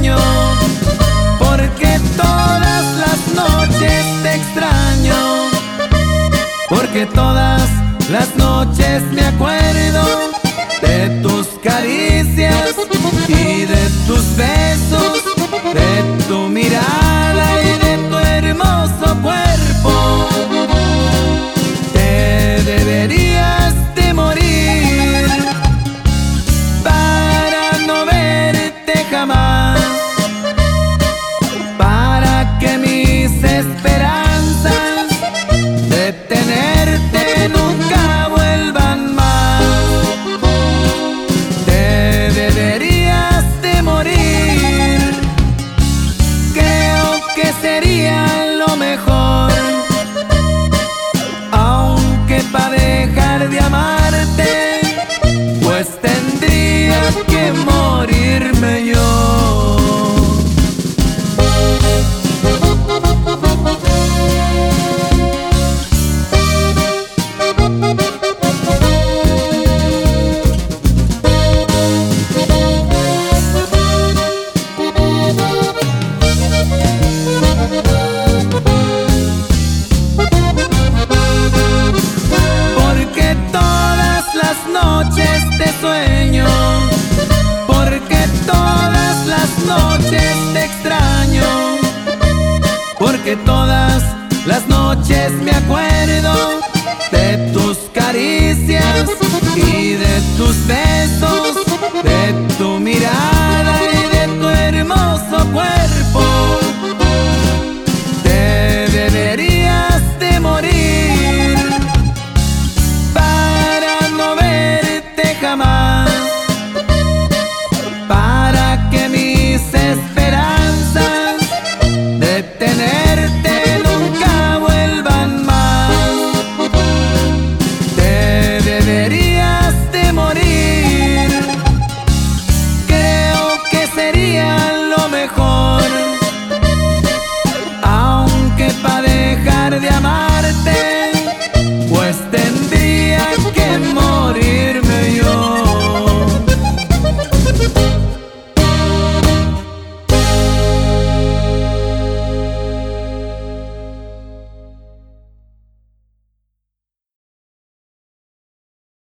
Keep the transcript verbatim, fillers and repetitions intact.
sueño, porque todas las noches te extraño, porque todas las noches me acuerdo de tus caricias y de tus besos, de tu mirada y de tu hermoso cuerpo. Te deberías de morir para no verte jamás, para que mis esperanzas de tenerte nunca vuelvan más. Te deberías de morir, creo que sería lo mejor, aunque para dejar de amarte pues tendría que morirme yo. Noches te sueño, porque todas las noches te extraño, porque todas las noches me acuerdo de tus caricias y de tus besos, de tu mirada y de tu hermoso cuerpo. Te deberías de morir jamás, para que mis esperanzas de tenerte nunca vuelvan más. Te deberías de morir, creo que sería lo mejor, aunque para dejar de amarte